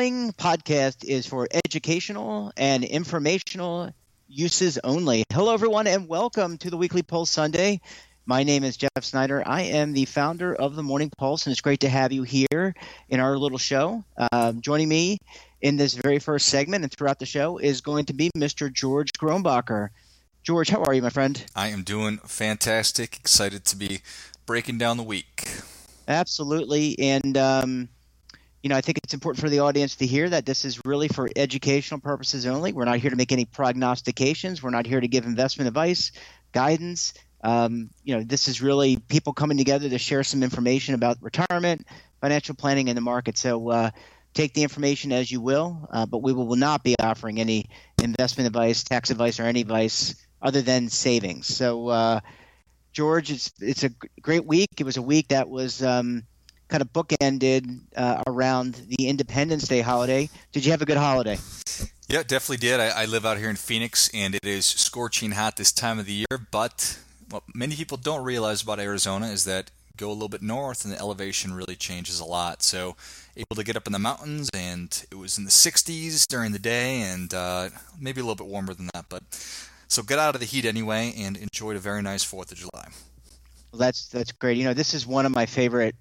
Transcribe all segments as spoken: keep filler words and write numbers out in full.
following podcast is for educational and informational uses only. Hello, everyone, and welcome to the Weekly Pulse Sunday. My name is Jeff Snyder. I am the founder of the Morning Pulse, and it's great to have you here in our little show. Um, joining me in this very first segment and throughout the show is going to be Mister George Grombacher. George, how are you, my friend? I am doing fantastic. Excited to be breaking down the week. Absolutely. And, um, you know, I think it's important for the audience to hear that this is really for educational purposes only. We're not here to make any prognostications. We're not here to give investment advice, guidance. Um, you know, this is really people coming together to share some information about retirement, financial planning, and the market. So uh, take the information as you will, uh, but we will, will not be offering any investment advice, tax advice, or any advice other than savings. So, uh, George, it's it's a great week. It was a week that was um, kind of bookended uh, around the Independence Day holiday. Did you have a good holiday? Yeah, definitely did. I, I live out here in Phoenix, and it is scorching hot this time of the year. But what many people don't realize about Arizona is that go a little bit north, and the elevation really changes a lot. So able to get up in the mountains, and it was in the sixties during the day, and uh, maybe a little bit warmer than that, but. So get out of the heat anyway and enjoyed a very nice fourth of July. Well, that's that's great. You know, this is one of my favorite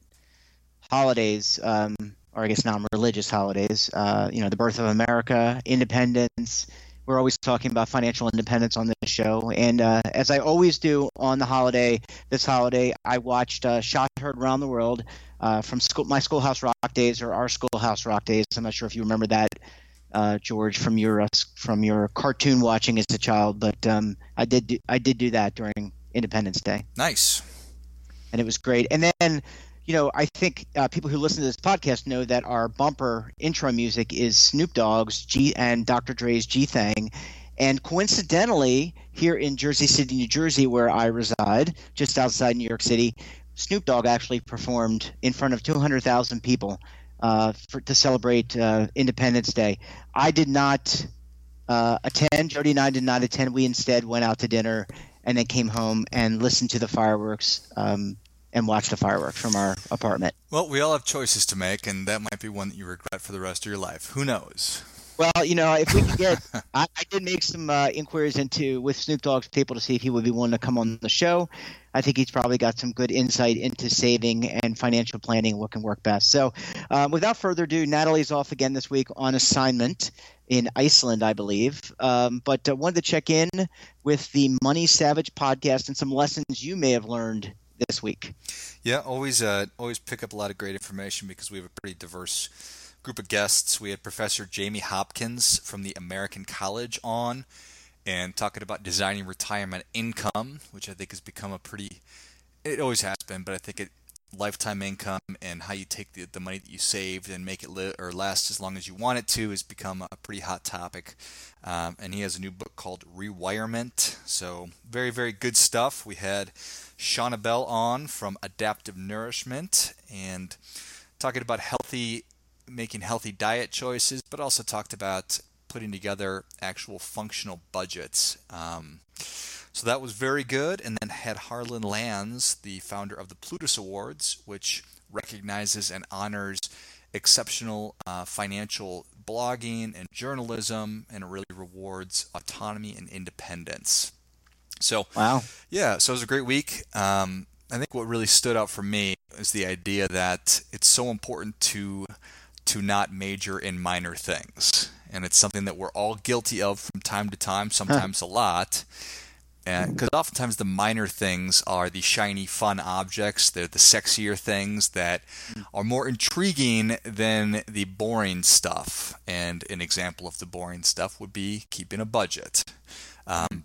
holidays, um, or I guess non-religious holidays. Uh, you know, the birth of America, independence. We're always talking about financial independence on this show. And uh, as I always do on the holiday, this holiday, I watched uh, Shot Heard Around the World uh, from school, my Schoolhouse Rock days or our Schoolhouse Rock days. I'm not sure if you remember that. Uh, George, from your uh, from your cartoon watching as a child, but um, I did do, I did do that during Independence Day. Nice, and it was great. And then, you know, I think uh, people who listen to this podcast know that our bumper intro music is Snoop Dogg's G and Doctor Dre's G-Thang, and coincidentally, here in Jersey City, New Jersey, where I reside, just outside New York City, Snoop Dogg actually performed in front of two hundred thousand people. Uh, for, to celebrate uh, Independence Day. I did not uh, attend. Jody and I did not attend. We instead went out to dinner and then came home and listened to the fireworks um, and watched the fireworks from our apartment. Well, we all have choices to make, and that might be one that you regret for the rest of your life. Who knows? Well, you know, if we could get – I, I did make some uh, inquiries into with Snoop Dogg's people to see if he would be willing to come on the show. I think he's probably got some good insight into saving and financial planning, what can work best. So uh, without further ado, Natalie's off again this week on assignment in Iceland, I believe. Um, but uh, wanted to check in with the Money Savage podcast and some lessons you may have learned this week. Yeah, always, uh, always pick up a lot of great information because we have a pretty diverse group of guests. We had Professor Jamie Hopkins from the American College on, and talking about designing retirement income, which I think has become a pretty, it always has been, but I think it, lifetime income and how you take the, the money that you saved and make it li- or last as long as you want it to has become a pretty hot topic. Um, and he has a new book called Rewirement. So very, very good stuff. We had Shauna Bell on from Adaptive Nourishment and talking about healthy, making healthy diet choices, but also talked about putting together actual functional budgets. Um, so that was very good. And then had Harlan Lands, the founder of the Plutus Awards, which recognizes and honors exceptional uh, financial blogging and journalism, and it really rewards autonomy and independence. So, wow. Yeah, so it was a great week. Um, I think what really stood out for me is the idea that it's so important to to not major in minor things. And it's something that we're all guilty of from time to time, sometimes huh. a lot. Because oftentimes the minor things are the shiny, fun objects. They're the sexier things that are more intriguing than the boring stuff. And an example of the boring stuff would be keeping a budget. Um,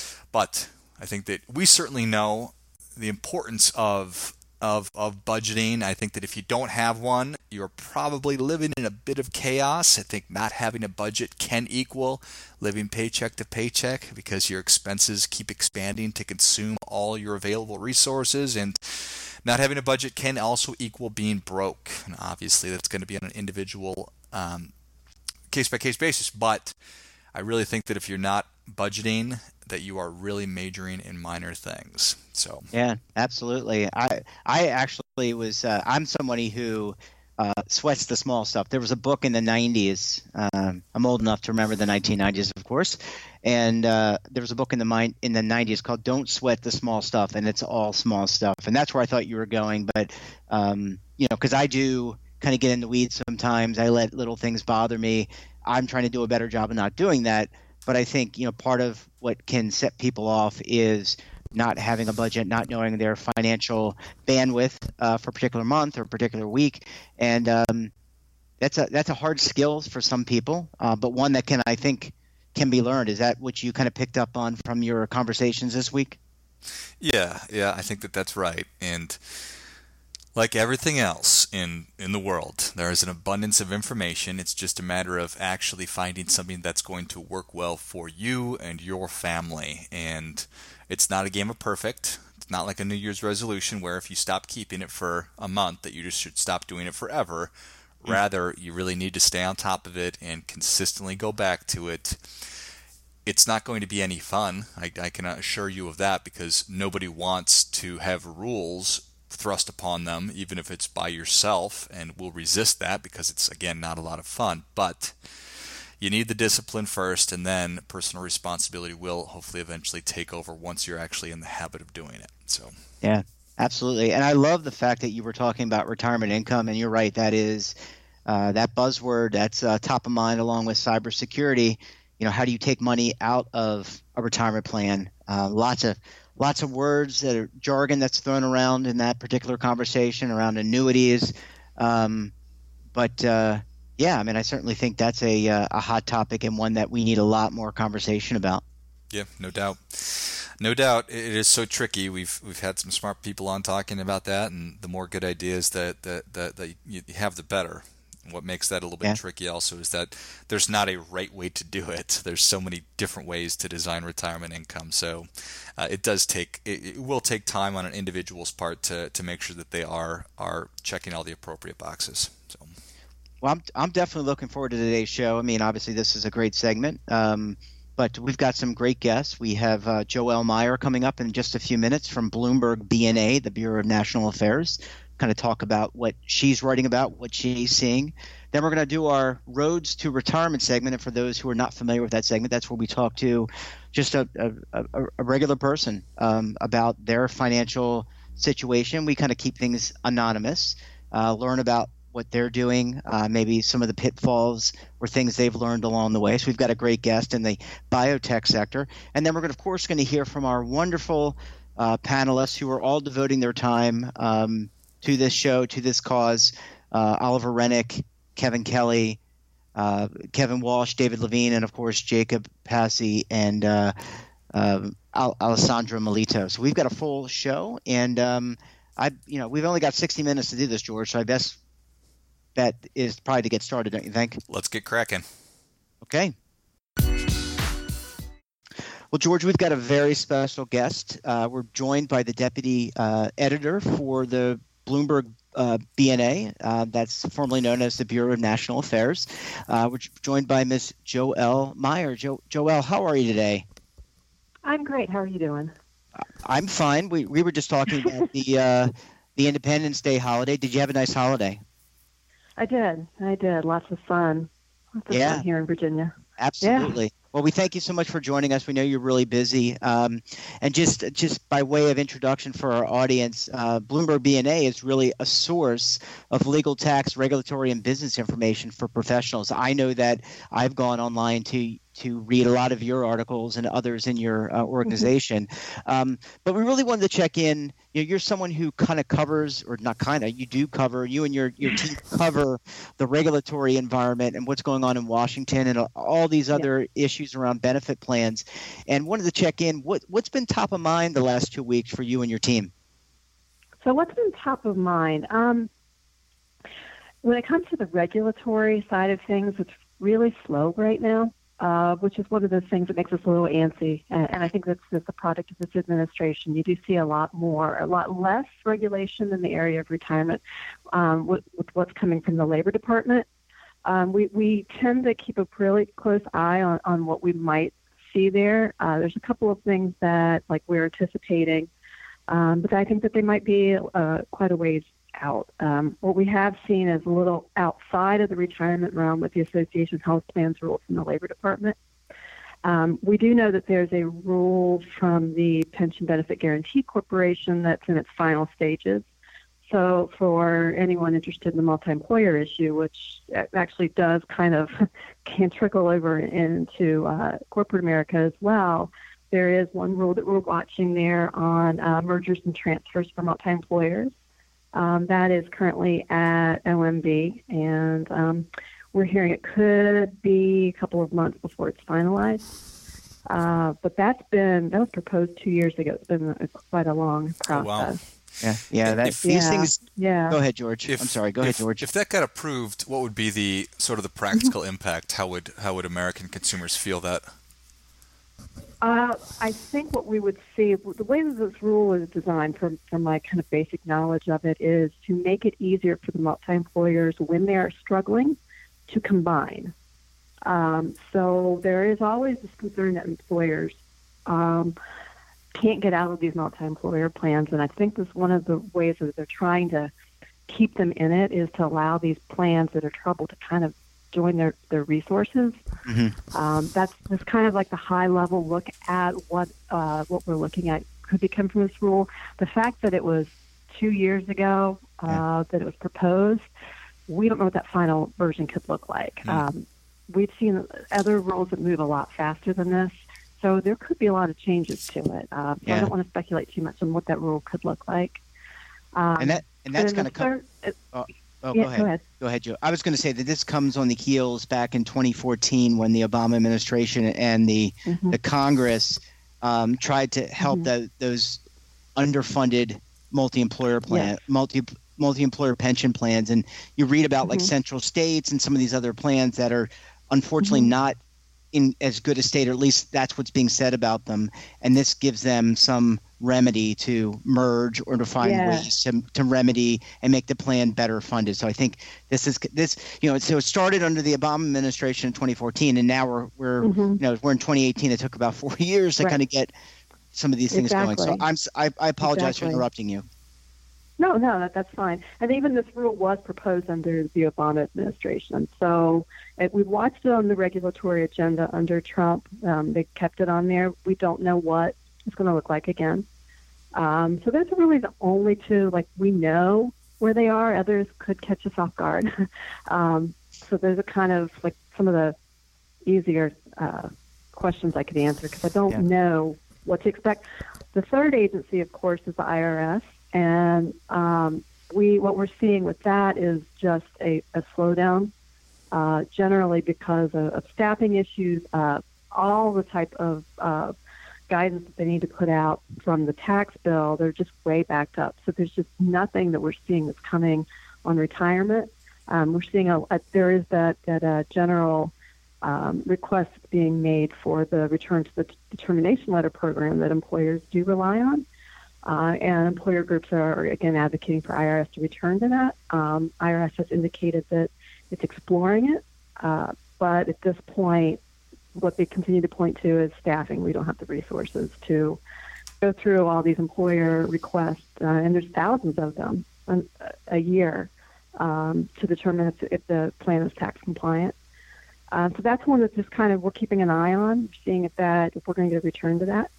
but I think that we certainly know the importance of Of, of budgeting. I think that if you don't have one, you're probably living in a bit of chaos. I think not having a budget can equal living paycheck to paycheck because your expenses keep expanding to consume all your available resources, and not having a budget can also equal being broke. And obviously that's going to be on an individual um, case-by-case basis, but I really think that if you're not budgeting, that you are really majoring in minor things. So yeah, absolutely. I I actually was uh, I'm somebody who uh, sweats the small stuff. There was a book in the nineties. Um, I'm old enough to remember the nineteen nineties, of course. And uh, there was a book in the mind in the nineties called "Don't Sweat the Small Stuff," and it's all small stuff. And that's where I thought you were going. But um, you know, because I do kind of get in the weeds sometimes. I let little things bother me. I'm trying to do a better job of not doing that. But I think, you know, part of what can set people off is not having a budget, not knowing their financial bandwidth uh, for a particular month or a particular week. And um, that's a that's a hard skill for some people, uh, but one that can, I think, can be learned. Is that what you kind of picked up on from your conversations this week? Yeah, yeah, I think that that's right. And like everything else in, in the world, there is an abundance of information. It's just a matter of actually finding something that's going to work well for you and your family. And it's not a game of perfect. It's not like a New Year's resolution where if you stop keeping it for a month that you just should stop doing it forever. Rather, you really need to stay on top of it and consistently go back to it. It's not going to be any fun. I, I can assure you of that, because nobody wants to have rules thrust upon them, even if it's by yourself, and will resist that because it's, again, not a lot of fun. But you need the discipline first, and then personal responsibility will hopefully eventually take over once you're actually in the habit of doing it. So yeah, absolutely. And I love the fact that you were talking about retirement income, and you're right, that is uh, that buzzword that's uh, top of mind along with cybersecurity. You know, how do you take money out of a retirement plan? Uh, lots of Lots of words that are jargon that's thrown around in that particular conversation around annuities. Um, but, uh, yeah, I mean, I certainly think that's a, uh, a hot topic and one that we need a lot more conversation about. Yeah, no doubt. No doubt. It is so tricky. We've we've had some smart people on talking about that, and the more good ideas that, that, that, that you have, the better. What makes that a little bit Yeah. tricky also is that there's not a right way to do it. There's so many different ways to design retirement income. So uh, it does take, it, it will take time on an individual's part to, to make sure that they are are checking all the appropriate boxes. So. Well, I'm, I'm definitely looking forward to today's show. I mean, obviously this is a great segment, um, but we've got some great guests. We have uh, Joelle Meyer coming up in just a few minutes from Bloomberg B N A, the Bureau of National Affairs. Kind of talk about what she's writing about, what she's seeing. Then we're going to do our Roads to Retirement segment. And for those who are not familiar with that segment, that's where we talk to just a, a, a regular person um, about their financial situation. We kind of keep things anonymous, uh, learn about what they're doing, uh, maybe some of the pitfalls or things they've learned along the way. So we've got a great guest in the biotech sector. And then we're, going to, of course, going to hear from our wonderful uh, panelists who are all devoting their time um, to this show, to this cause. Uh, Oliver Rennick, Kevin Kelly, uh, Kevin Walsh, David Levine, and of course Jacob Passy and uh, uh, Al- Alessandro Melito. So we've got a full show, and um, I, you know, we've only got sixty minutes to do this, George. So I best bet is probably to get started, don't you think? Let's get cracking. Okay. Well, George, we've got a very special guest. Uh, we're joined by the deputy uh, editor for the Bloomberg uh, B N A, uh, that's formerly known as the Bureau of National Affairs. Uh, we're joined by Miz Joelle Meyer. Jo- Joelle, how are you today? I'm great. How are you doing? I'm fine. We we were just talking about the uh, the Independence Day holiday. Did you have a nice holiday? I did. I did. Lots of fun. Lots of Yeah. fun here in Virginia. Absolutely. Yeah. Well, we thank you so much for joining us. We know you're really busy. Um, and just just by way of introduction for our audience, uh, Bloomberg B N A is really a source of legal, tax, regulatory, and business information for professionals. I know that I've gone online to to read a lot of your articles and others in your uh, organization. Mm-hmm. Um, but we really wanted to check in. You know, you're someone who kind of covers, or not kind of, you do cover, you and your, your team cover the regulatory environment and what's going on in Washington and all these other yeah. issues around benefit plans. And wanted to check in, what, what's been top of mind the last two weeks for you and your team? So what's been top of mind? Um, when it comes to the regulatory side of things, it's really slow right now. Uh, which is one of those things that makes us a little antsy. And, and I think that's, that's a product of this administration. You do see a lot more, a lot less regulation in the area of retirement um, with, with what's coming from the Labor Department. Um, we, we tend to keep a really close eye on, on what we might see there. Uh, there's a couple of things that like we're anticipating, um, but I think that they might be uh, quite a ways out. Um, what we have seen is a little outside of the retirement realm with the Association of Health Plans rules from the Labor Department. Um, we do know that there's a rule from the Pension Benefit Guaranty Corporation that's in its final stages. So for anyone interested in the multi-employer issue, which actually does kind of can trickle over into uh, corporate America as well, there is one rule that we're watching there on uh, mergers and transfers for multi-employers. Um, that is currently at O M B, and um, we're hearing it could be a couple of months before it's finalized. Uh, but that's been, that was proposed two years ago. It's been a, quite a long process. Oh, wow. Yeah, yeah. That, If- these yeah, things. yeah. Go ahead, George. If- I'm sorry. Go ahead, if- George. If that got approved, what would be the sort of the practical impact? How would how would American consumers feel that? Uh, I think what we would see, the way that this rule is designed, from, from my kind of basic knowledge of it, is to make it easier for the multi-employers when they are struggling to combine. Um, so there is always this concern that employers um, can't get out of these multi-employer plans, and I think this one of the ways that they're trying to keep them in it is to allow these plans that are troubled to kind of join their, their resources. Mm-hmm. Um, that's that's kind of like the high-level look at what uh, what we're looking at could become from this rule. The fact that it was two years ago uh, Yeah. that it was proposed, we don't know what that final version could look like. Mm. Um, we've seen other rules that move a lot faster than this, so there could be a lot of changes to it. Uh, so Yeah. I don't want to speculate too much on what that rule could look like. Um, And that and that's then going to the come. third- Oh, oh yeah, go ahead. go ahead. Go ahead, Joe. I was going to say that this comes on the heels back in twenty fourteen when the Obama administration and the Mhm. the Congress um, tried to help Mhm. the, those underfunded multi-employer plan, Yes. multi multi-employer pension plans, and you read about like Mhm. Central States and some of these other plans that are unfortunately Mhm. not in as good a state, or at least that's what's being said about them. And this gives them some remedy to merge or to find Yeah. ways to, to remedy and make the plan better funded. So I think this is this, you know, so it started under the Obama administration in twenty fourteen, and now we're we're Mhm. you know we're in twenty eighteen. It took about four years to Right. kind of get some of these things going. So Exactly. I'm s- I, I apologize Exactly. for interrupting you. No, no, that, that's fine. And even this rule was proposed under the Obama administration. So it, we watched it on the regulatory agenda under Trump. Um, they kept it on there. We don't know what it's going to look like again. Um, so those are really the only two, like, we know where they are. Others could catch us off guard. um, so those are kind of like some of the easier uh, questions I could answer because I don't Yeah. know what to expect. The third agency, of course, is the I R S. And um, we, what we're seeing with that is just a, a slowdown, uh, generally because of, of staffing issues, uh, all the type of uh, guidance that they need to put out from the tax bill, they're just way backed up. So there's just nothing that we're seeing that's coming on retirement. Um, we're seeing a, a there is that that uh, general um, request being made for the return to the determination letter program that employers do rely on. Uh, and employer groups are, again, advocating for I R S to return to that. Um, I R S has indicated that it's exploring it, uh, but at this point, what they continue to point to is staffing. We don't have the resources to go through all these employer requests, uh, and there's thousands of them a, a year um, to determine if, if the plan is tax compliant. Uh, so that's one that just kind of we're keeping an eye on, seeing if that if we're going to get a return to that.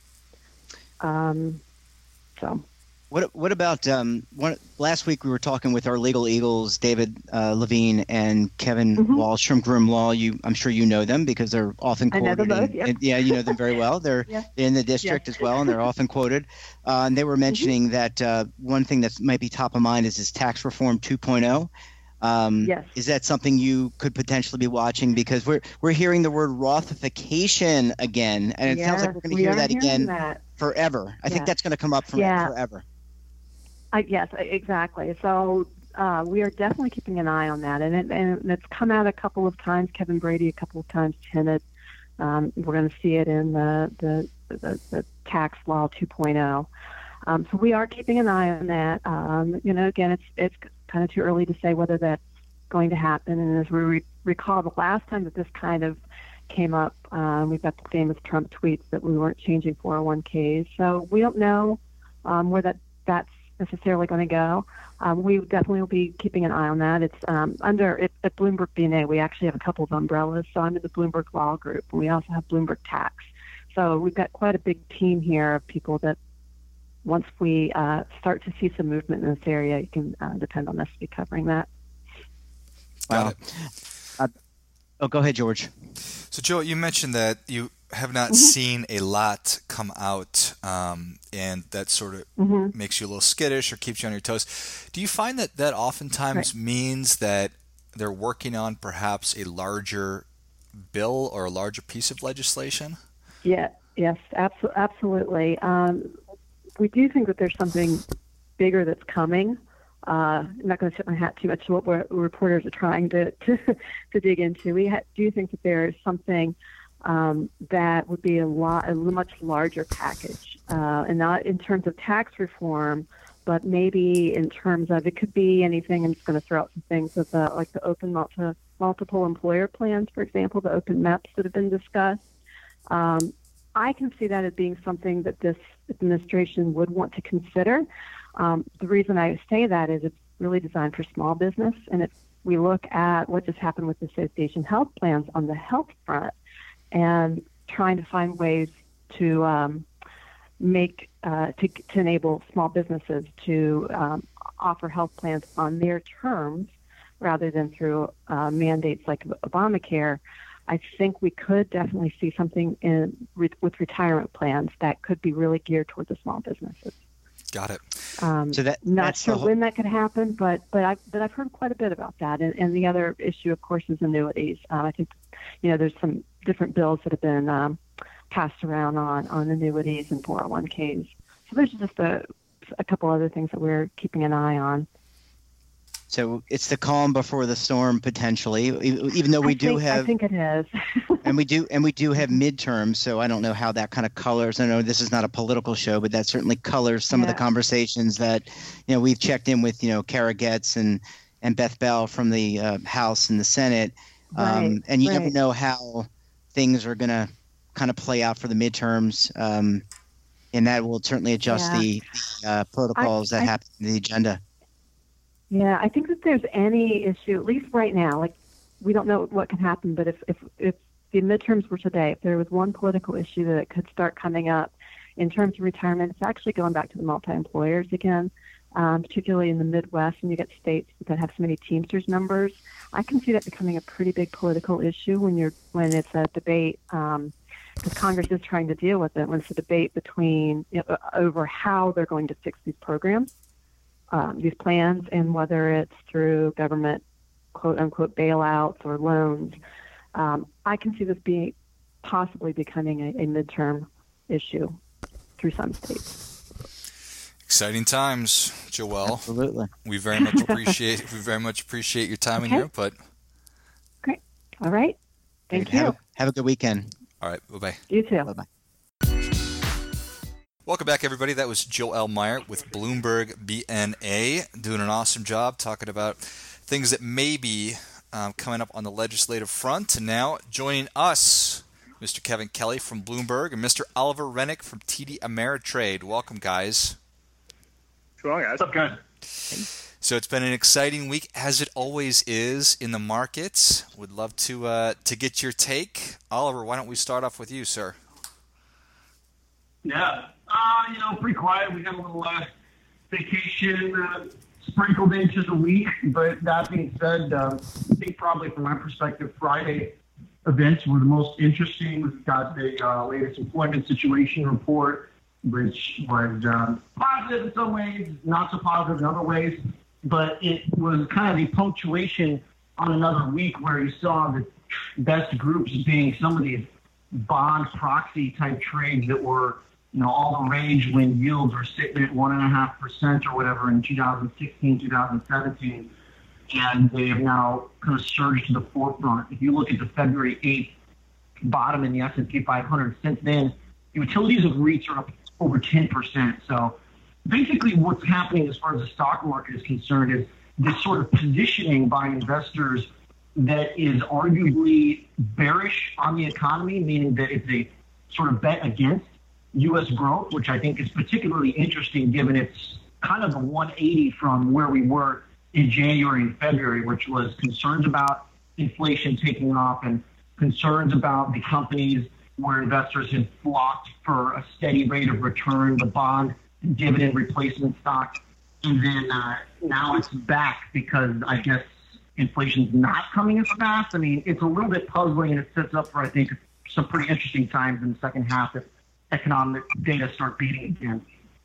Um, So. What what about um, one, last week we were talking with our legal eagles, David uh, Levine and Kevin Mhm. Walsh from Groom Law. You, I'm sure you know them because they're often I know quoted. them both, in- yeah. in- yeah, you know them very well. They're Yeah. in the district as well, and they're often quoted. Uh, and they were mentioning that uh, one thing that might be top of mind is this tax reform two point oh. Um, Yes. Is that something you could potentially be watching? Because we're we're hearing the word Rothification again, and it Yeah, sounds like we're going to we hear are that hearing again that. forever. I think Yeah. that's going to come up from Yeah. forever. I, yes, exactly. So uh, we are definitely keeping an eye on that, and, it, and it's come out a couple of times. Kevin Brady a couple of times hinted. Um, we're going to see it in the the, the, the tax law two point oh. Um, so we are keeping an eye on that. Um, you know, again, it's it's kind of too early to say whether that's going to happen. And as we re- recall, the last time that this kind of came up, um, we've got the famous Trump tweets that we weren't changing four oh one k's. So we don't know um, where that that's necessarily going to go. Um, we definitely will be keeping an eye on that. It's um, under it, at Bloomberg B N A. We actually have a couple of umbrellas. So I'm in the Bloomberg Law Group, and we also have Bloomberg Tax. So we've got quite a big team here of people that, once we uh, start to see some movement in this area, you can uh, depend on us to be covering that. Got Wow. it. Uh, oh, go ahead, George. So, Joe, you mentioned that you have not mm-hmm. seen a lot come out, um, and that sort of mm-hmm. makes you a little skittish or keeps you on your toes. Do you find that that oftentimes right. means that they're working on perhaps a larger bill or a larger piece of legislation? Yeah. Yes. Abso- absolutely. Um, we do think that there's something bigger that's coming. Uh, I'm not going to tip my hat too much to what we're, reporters are trying to, to, to dig into. We ha- do think that there is something um, that would be a lot, a much larger package, uh, and not in terms of tax reform, but maybe in terms of it could be anything. I'm just going to throw out some things of the, like the open multi, multiple employer plans, for example, the open M E Ps that have been discussed. Um, I can see that as being something that this administration would want to consider. Um, the reason I say that is it's really designed for small business, and if we look at what just happened with association health plans on the health front and trying to find ways to um, make uh, to, to enable small businesses to um, offer health plans on their terms rather than through uh, mandates like Obamacare, I think we could definitely see something in re- with retirement plans that could be really geared towards the small businesses. Got it. Um, so that not sure whole... when that could happen, but but I but I've heard quite a bit about that. And, and the other issue, of course, is annuities. Um, I think you know there's some different bills that have been um, passed around on, on annuities and four oh one Ks. So there's just a a couple other things that we're keeping an eye on. So it's the calm before the storm, potentially, even though we I do think, have. I think it is. and we do, and we do have midterms. So I don't know how that kind of colors. I know this is not a political show, but that certainly colors some yeah. of the conversations that, you know, we've checked in with, you know, Kara Getz and and Beth Bell from the uh, House and the Senate, um, right, and you right. never know how things are going to kind of play out for the midterms, um, and that will certainly adjust yeah. the, the uh, protocols I, that I, happen in the agenda. Yeah, I think that there's any issue, at least right now, like we don't know what can happen, but if, if, if the midterms were today, if there was one political issue that could start coming up in terms of retirement, it's actually going back to the multi-employers again, um, particularly in the Midwest, and you get states that have so many Teamsters numbers. I can see that becoming a pretty big political issue when you're when it's a debate, um, because Congress is trying to deal with it, when it's a debate between you know, over how they're going to fix these programs. Um, these plans, and whether it's through government quote-unquote bailouts or loans. Um, I can see this being possibly becoming a, a midterm issue through some states. Exciting times, Joelle. Absolutely. We very much appreciate we very much appreciate your time okay. and your input. Great. All right. Thank Great. you. Have a, have a good weekend. All right. Bye-bye. You too. Bye-bye. Welcome back, everybody. That was Joelle Meyer with Bloomberg B N A, doing an awesome job talking about things that may be um, coming up on the legislative front. And now joining us, Mister Kevin Kelly from Bloomberg and Mister Oliver Rennick from T D Ameritrade. Welcome, guys. What's going on, guys? What's up, guys? So it's been an exciting week, as it always is in the markets. Would love to uh, to get your take. Oliver, why don't we start off with you, sir? Yeah. Uh, you know, pretty quiet. We had a little uh, vacation uh, sprinkled into the week. But that being said, uh, I think probably from my perspective, Friday events were the most interesting. We've got the uh, latest employment situation report, which was um, positive in some ways, not so positive in other ways. But it was kind of the punctuation on another week where you saw the best groups being some of these bond proxy type trades that were, you know, all the rage when yields were sitting at one and a half percent or whatever in two thousand sixteen, two thousand seventeen, and they have now kind of surged to the forefront. If you look at the February eighth bottom in the S and P five hundred, since then, utilities of REITs are up over ten percent. So basically what's happening as far as the stock market is concerned is this sort of positioning by investors that is arguably bearish on the economy, meaning that it's a sort of bet against U S growth, which I think is particularly interesting given its kind of a one eighty from where we were in January and February, which was concerns about inflation taking off and concerns about the companies where investors had flocked for a steady rate of return, the bond and dividend replacement stock. And then uh, now it's back because I guess inflation's not coming as fast. I mean, it's a little bit puzzling, and it sets up for, I think, some pretty interesting times in the second half if economic data start beating again.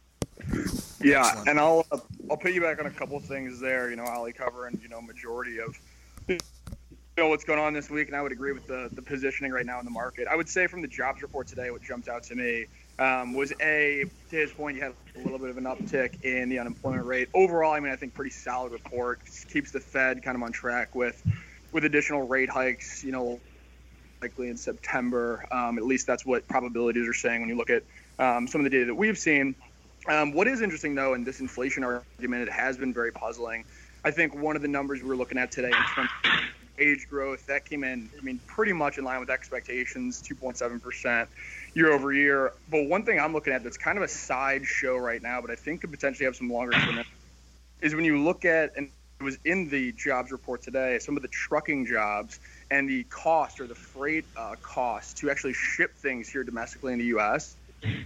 Yeah, Excellent. and I'll uh, I'll piggyback on a couple of things there. You know, Ali covering you know majority of you know what's going on this week, and I would agree with the the positioning right now in the market. I would say from the jobs report today, what jumped out to me um, was a to his point, you had a little bit of an uptick in the unemployment rate. Overall, I mean, I think pretty solid report. Keeps the Fed kind of on track with with additional rate hikes. You know, likely in September. Um, at least that's what probabilities are saying when you look at um, some of the data that we've seen. Um, what is interesting, though, in this inflation argument, it has been very puzzling. I think one of the numbers we were looking at today in terms of wage growth, that came in, I mean, pretty much in line with expectations, two point seven percent year over year. But one thing I'm looking at that's kind of a sideshow right now, but I think could potentially have some longer term, is when you look at, and it was in the jobs report today, some of the trucking jobs and the cost or the freight uh, cost to actually ship things here domestically in the U S.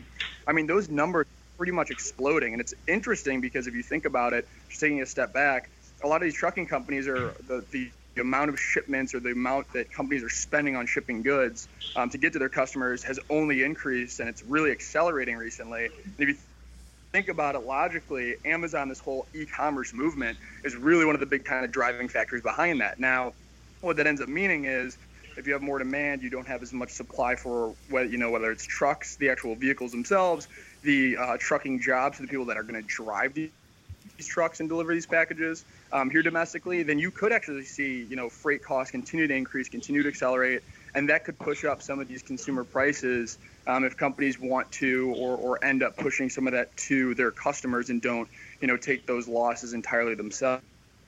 I mean, those numbers pretty much exploding. And it's interesting because if you think about it, just taking a step back, a lot of these trucking companies are the, the amount of shipments or the amount that companies are spending on shipping goods um, to get to their customers has only increased, and it's really accelerating recently. And if you think about it logically, Amazon, this whole e-commerce movement, is really one of the big kind of driving factors behind that. Now, what that ends up meaning is if you have more demand, you don't have as much supply for whether you know whether it's trucks, the actual vehicles themselves, the uh, trucking jobs, the people that are going to drive these, these trucks and deliver these packages um, here domestically, then you could actually see you know freight costs continue to increase, continue to accelerate, and that could push up some of these consumer prices um, if companies want to or, or end up pushing some of that to their customers and don't you know take those losses entirely themselves.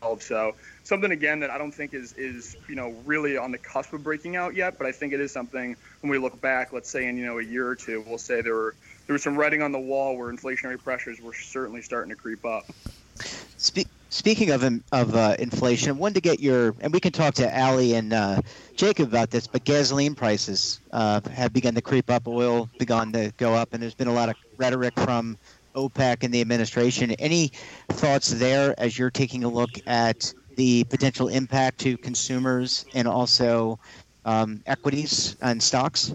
So something, again, that I don't think is, is, you know, really on the cusp of breaking out yet, but I think it is something when we look back, let's say in, you know, a year or two, we'll say there were there was some writing on the wall where inflationary pressures were certainly starting to creep up. Spe- speaking of of uh, inflation, I wanted to get your, and we can talk to Ali and uh, Jacob about this, but gasoline prices uh, have begun to creep up, oil begun to go up, and there's been a lot of rhetoric from OPEC and the administration. Any thoughts there as you're taking a look at the potential impact to consumers and also um, equities and stocks?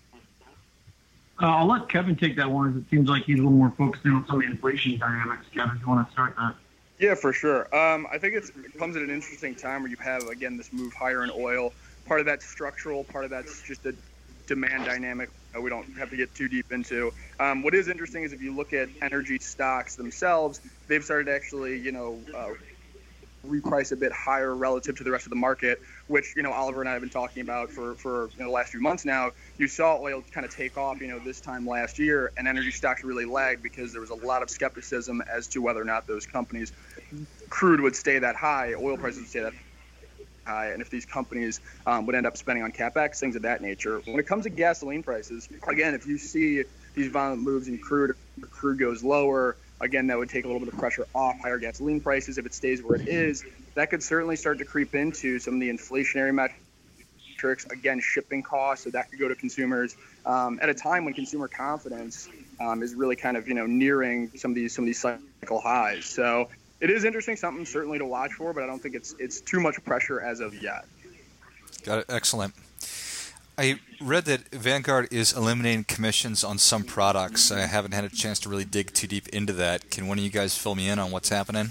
Uh, I'll let Kevin take that one, as it seems like he's a little more focused in on some of the inflation dynamics. Kevin, if you want to start that. Yeah, for sure. Um, I think it's, it comes at an interesting time where you have, again, this move higher in oil. Part of that's structural, part of that's just a demand dynamic uh, we don't have to get too deep into. Um, what is interesting is if you look at energy stocks themselves, they've started to actually, you know, uh, reprice a bit higher relative to the rest of the market, which, you know, Oliver and I have been talking about for, for you know, the last few months now. You saw oil kind of take off, you know, this time last year, and energy stocks really lagged because there was a lot of skepticism as to whether or not those companies, crude would stay that high, oil prices would stay that high, and if these companies um, would end up spending on CapEx, things of that nature. When it comes to gasoline prices, again, if you see these violent moves in crude, or crude goes lower, again, that would take a little bit of pressure off higher gasoline prices. If it stays where it is, that could certainly start to creep into some of the inflationary metrics, again, shipping costs, so that could go to consumers um, at a time when consumer confidence um, is really kind of, you know, nearing some of these some of these cycle highs. So it is interesting, something certainly to watch for, but I don't think it's it's too much pressure as of yet. Got it. Excellent. I read that Vanguard is eliminating commissions on some products. I haven't had a chance to really dig too deep into that. Can one of you guys fill me in on what's happening?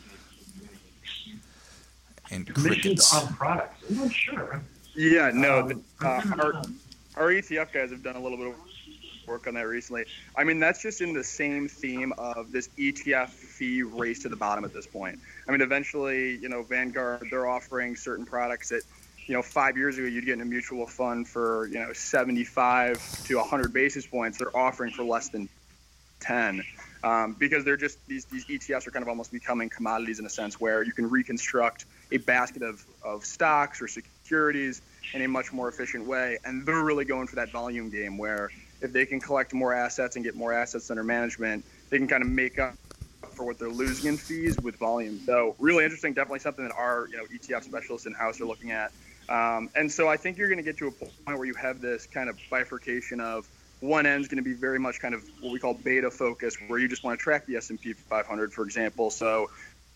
And Commissions crickets. on products. I'm not sure. Yeah, no, the, uh, Um, our, our E T F guys have done a little bit of work on that recently. I mean, that's just in the same theme of this E T F fee race to the bottom at this point. I mean, eventually, you know, Vanguard, they're offering certain products that, you know, five years ago, you'd get in a mutual fund for, you know, seventy-five to one hundred basis points. They're offering for less than ten um, because they're just, these, these E T Fs are kind of almost becoming commodities in a sense where you can reconstruct a basket of, of stocks or securities in a much more efficient way. And they're really going for that volume game where if they can collect more assets and get more assets under management, they can kind of make up for what they're losing in fees with volume. So really interesting, definitely something that our you know E T F specialists in-house are looking at. Um, and so I think you're going to get to a point where you have this kind of bifurcation of one end is going to be very much kind of what we call beta focus, where you just want to track the S and P five hundred, for example. So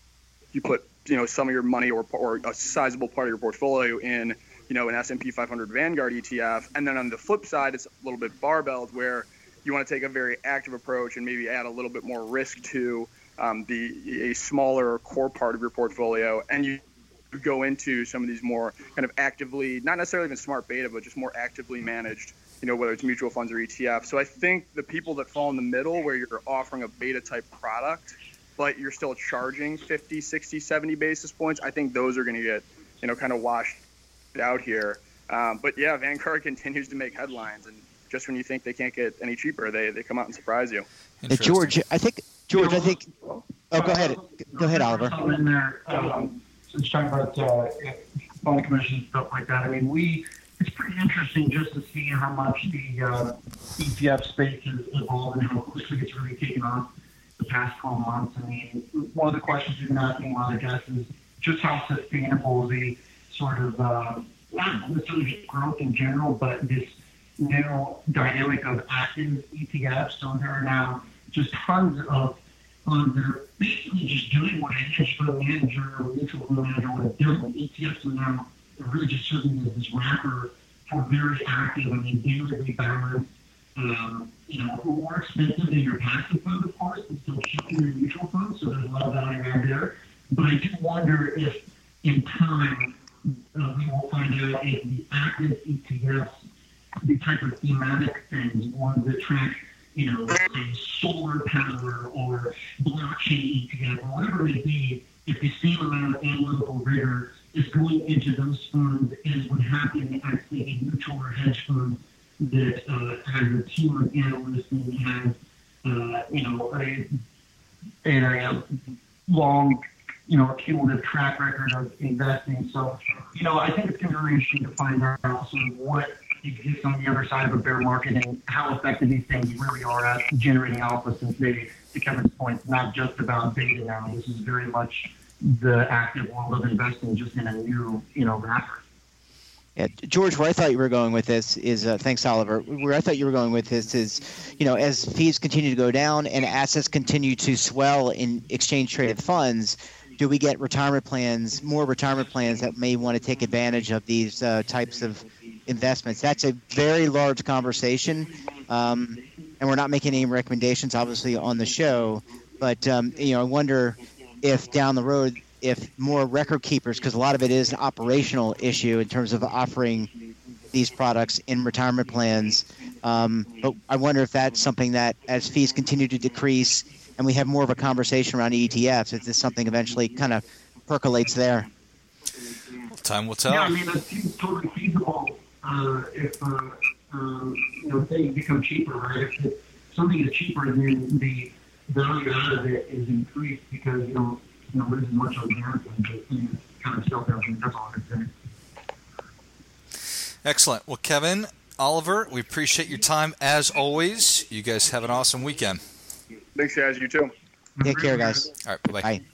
you put, you know, some of your money or, or a sizable part of your portfolio in, you know, an S and P five hundred Vanguard E T F. And then on the flip side, it's a little bit barbelled, where you want to take a very active approach and maybe add a little bit more risk to um, the a smaller core part of your portfolio. And you go into some of these more kind of actively, not necessarily even smart beta, but just more actively managed, you know, whether it's mutual funds or E T F. So I think the people that fall in the middle, where you're offering a beta type product, but you're still charging fifty, sixty, seventy basis points, I think those are going to get, you know, kind of washed out here. Um, but yeah, Vanguard continues to make headlines, and just when you think they can't get any cheaper, they, they come out and surprise you. Hey, George, I think, George, I think, oh, go ahead. Go ahead, Oliver. In there, um, since talking about uh, fund commissions and stuff like that, I mean, we, it's pretty interesting just to see how much the uh, E T F space has evolved and how quickly it's really taken off the past twelve months. I mean, one of the questions we've been asking a lot of guests is just how sustainable the sort of, uh, not necessarily just growth in general, but this new dynamic of active E T Fs. So there are now just tons of funds that are basically just doing what a hedge fund manager or mutual fund manager would have done. E T Fs are now really just serving as this wrapper for very active, I mean, daily balance, um, you know, more expensive than your passive fund, of course, but still cheaper than your mutual fund. So there's a lot of value add there. But I do wonder if in time uh, we will find out if the active E T Fs, the type of thematic things, ones that track, you know, say solar power or blockchain E T F, or whatever it may be, if the same amount of analytical rigor is going into those funds as would happen at, say, a mutual or hedge fund that uh, has a team of analysts and has, uh, you know, a, a, a long, you know, cumulative track record of investing. So, you know, I think it's going to be really interesting to find out also what exists on the other side of a bear market and how effective these things really are at generating alpha, since they, to Kevin's point, it's not just about beta now. This is very much the active world of investing, just in a new, you know, wrapper. Yeah, George, where I thought you were going with this is, uh, thanks, Oliver. Where I thought you were going with this is, you know, as fees continue to go down and assets continue to swell in exchange traded funds, do we get retirement plans, more retirement plans that may want to take advantage of these uh, types of investments? That's a very large conversation, um, and we're not making any recommendations, obviously, on the show. But um, you know, I wonder if down the road, if more record keepers, because a lot of it is an operational issue in terms of offering these products in retirement plans. Um, but I wonder if that's something that, as fees continue to decrease and we have more of a conversation around E T Fs, if this something eventually kind of percolates there. Time will tell. Yeah, I mean, that seems totally feasible uh, if, uh, um, you know, things become cheaper, right? If, if something is cheaper, then the value out of it is increased because, you know, you know, lose as much of the market, but you know, kind of self-helping. That's all I can say. Excellent. Well, Kevin, Oliver, we appreciate your time as always. You guys have an awesome weekend. Thanks, guys. You too. Take care, guys. All right. Bye-bye. Bye.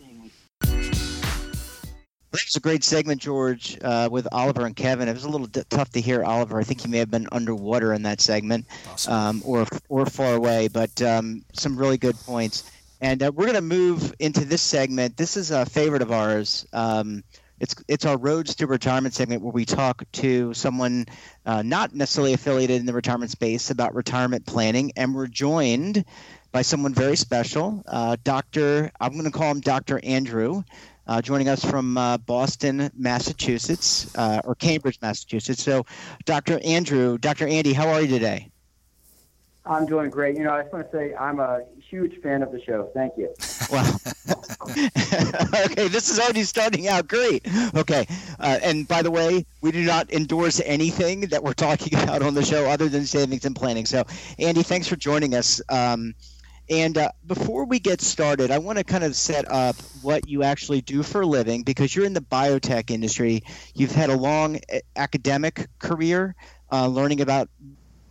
That was a great segment, George, uh, with Oliver and Kevin. It was a little d- tough to hear Oliver. I think he may have been underwater in that segment, um, or or far away, but um, some really good points. And uh, we're going to move into this segment. This is a favorite of ours. Um, it's it's our Roads to Retirement segment, where we talk to someone uh, not necessarily affiliated in the retirement space about retirement planning. And we're joined by someone very special, uh, Doctor I'm going to call him Doctor Andrew, uh, joining us from uh, Boston, Massachusetts, uh, or Cambridge, Massachusetts. So, Doctor Andrew, Doctor Andy, how are you today? I'm doing great. You know, I just want to say I'm a huge fan of the show. Thank you. Wow. Okay, this is already starting out great. Okay, uh, and by the way, we do not endorse anything that we're talking about on the show other than savings and planning. So, Andy, thanks for joining us. Um, and uh, before we get started, I want to kind of set up what you actually do for a living, because you're in the biotech industry. You've had a long academic career uh, learning about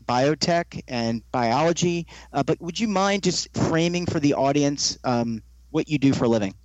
biotech and biology, uh, but would you mind just framing for the audience um, what you do for a living.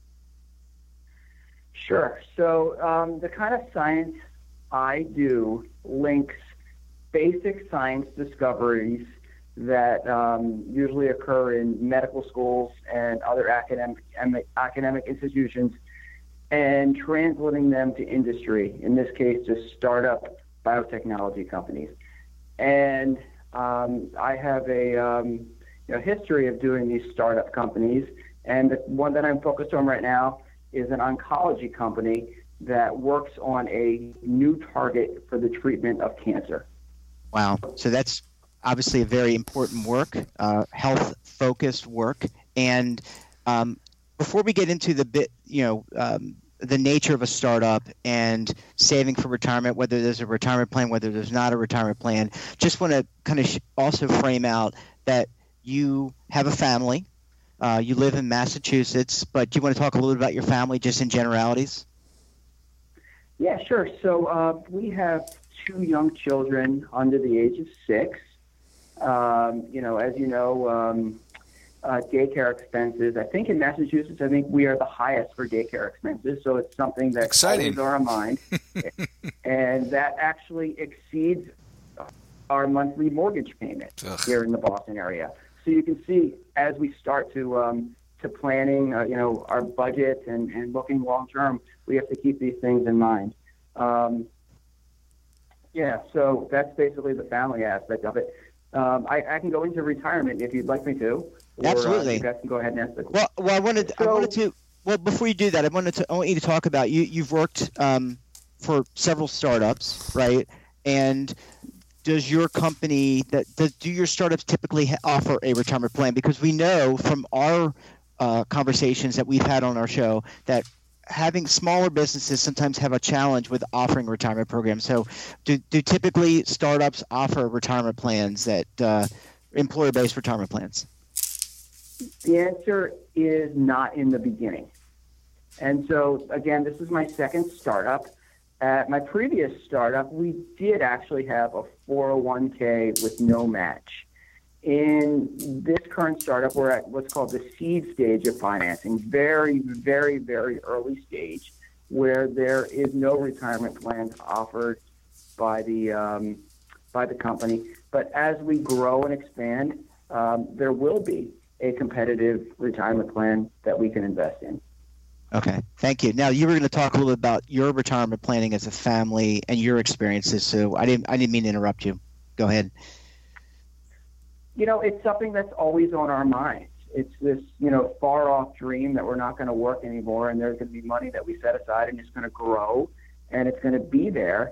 Sure. So um, the kind of science I do links basic science discoveries that um, usually occur in medical schools and other academic academic institutions, and translating them to industry, in this case to startup biotechnology companies. And um, I have a um, you know, history of doing these startup companies, and the one that I'm focused on right now is an oncology company that works on a new target for the treatment of cancer. Wow. So that's obviously a very important work, uh, health-focused work. And um, before we get into the bit, you know, um, the nature of a startup and saving for retirement, whether there's a retirement plan, whether there's not a retirement plan, just want to kind of sh- also frame out that you have a family. Uh, you live in Massachusetts, but do you want to talk a little bit about your family just in generalities? Yeah, sure. So uh, we have two young children under the age of six. Um, you know, as you know, um, uh, daycare expenses, I think in Massachusetts, I think we are the highest for daycare expenses. So it's something that's Exciting. always on our mind. And that actually exceeds our monthly mortgage payment Ugh. here in the Boston area. So you can see as we start to um, to planning, uh, you know, our budget and, and looking long term, we have to keep these things in mind. Um, yeah, so that's basically the family aspect of it. Um, I, I can go into retirement if you'd like me to. Or, Absolutely. Uh, you guys can go ahead and ask the question. Well, well, I wanted, I So- wanted to. Well, before you do that, I wanted to. I want you to talk about you. You've worked um, for several startups, right? And does your company that does, do your startups typically ha- offer a retirement plan? Because we know from our uh, conversations that we've had on our show that having smaller businesses sometimes have a challenge with offering retirement programs. So, do do typically startups offer retirement plans that uh, employer-based retirement plans? The answer is not in the beginning. And so, again, this is my second startup. At my previous startup, we did actually have a four oh one k with no match. In this current startup, we're at what's called the seed stage of financing, very, very, very early stage, where there is no retirement plan offered by the um, by the company. But as we grow and expand, um, there will be a competitive retirement plan that we can invest in. Okay, thank you. Now you were going to talk a little bit about your retirement planning as a family and your experiences. So I didn't, I didn't mean to interrupt you. Go ahead. You know, it's something that's always on our minds. It's this, you know, far off dream that we're not going to work anymore, and there's going to be money that we set aside, and it's going to grow, and it's going to be there.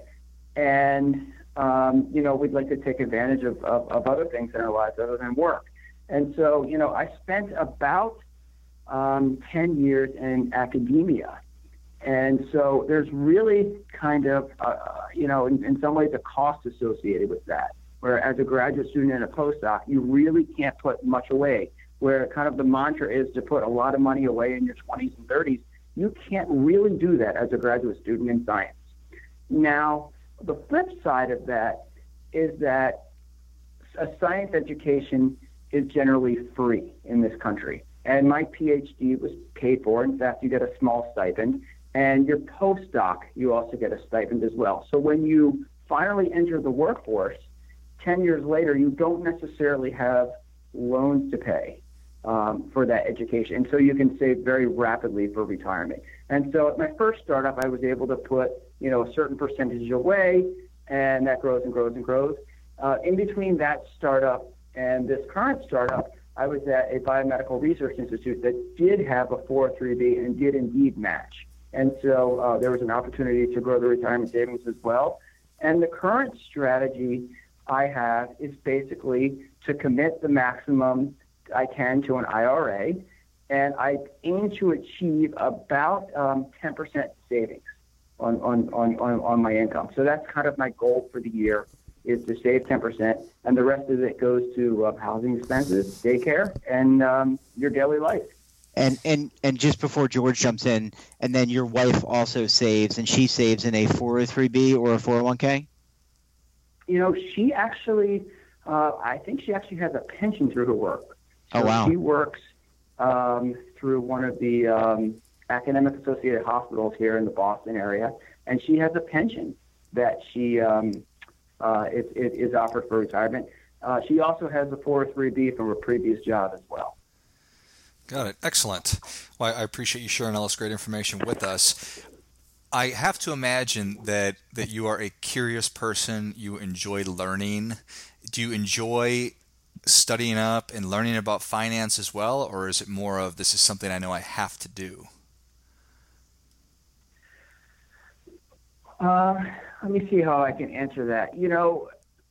And um, you know, we'd like to take advantage of, of, of other things in our lives other than work. And so, you know, I spent about um, ten years in academia. And so there's really kind of, uh, you know, in, in some ways a cost associated with that, where as a graduate student and a postdoc, you really can't put much away, where kind of the mantra is to put a lot of money away in your twenties and thirties. You can't really do that as a graduate student in science. Now, the flip side of that is that a science education is generally free in this country. And my PhD was paid for. In fact, you get a small stipend. And your postdoc, you also get a stipend as well. So when you finally enter the workforce, ten years later, you don't necessarily have loans to pay um, for that education. And so you can save very rapidly for retirement. And so at my first startup, I was able to put, you know, a certain percentage away, and that grows and grows and grows. Uh, in between that startup and this current startup, I was at a biomedical research institute that did have a four oh three B and did indeed match. And so uh, there was an opportunity to grow the retirement savings as well. And the current strategy I have is basically to commit the maximum I can to an I R A, and I aim to achieve about um, ten percent savings on, on, on, on, on my income. So that's kind of my goal for the year, is to save ten percent, and the rest of it goes to uh, housing expenses, daycare, and um, your daily life. And, and and just before George jumps in, and then your wife also saves, and she saves in a four oh three B or a four oh one k? You know, she actually, uh, I think she actually has a pension through her work. So Oh, wow. She works um, through one of the um, academic associated hospitals here in the Boston area, and she has a pension that she um, uh, is, is offered for retirement. Uh, she also has a four oh three B from her previous job as well. Got it. Excellent. Well, I appreciate you sharing all this great information with us. I have to imagine that, that you are a curious person. You enjoy learning. Do you enjoy studying up and learning about finance as well, or is it more of this is something I know I have to do? Uh, let me see how I can answer that. You know,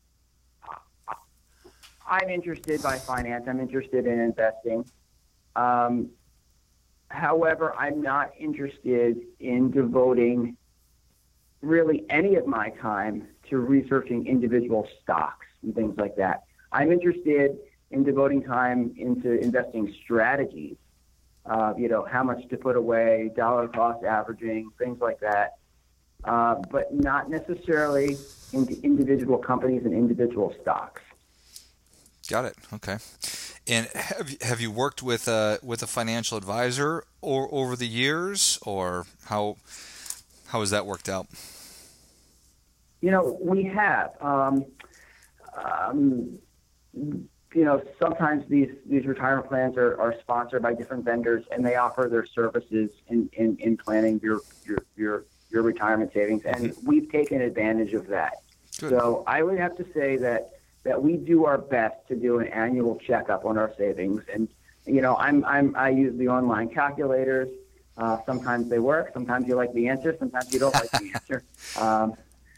I'm interested by finance. I'm interested in investing. Um, however, I'm not interested in devoting really any of my time to researching individual stocks and things like that. I'm interested in devoting time into investing strategies, uh, you know, how much to put away, dollar cost averaging, things like that, uh, but not necessarily into individual companies and individual stocks. Got it. Okay. And have have you worked with a with a financial advisor or over the years, or how how has that worked out? You know, we have. Um, um, you know, sometimes these, these retirement plans are, are sponsored by different vendors, and they offer their services in, in, in planning your, your your your retirement savings, and mm-hmm. we've taken advantage of that. Good. So I would have to say that. that we do our best to do an annual checkup on our savings. And, you know, I'm, I'm, I use the online calculators. Uh, sometimes they work. Sometimes you like the answer. Sometimes you don't like the answer. Um,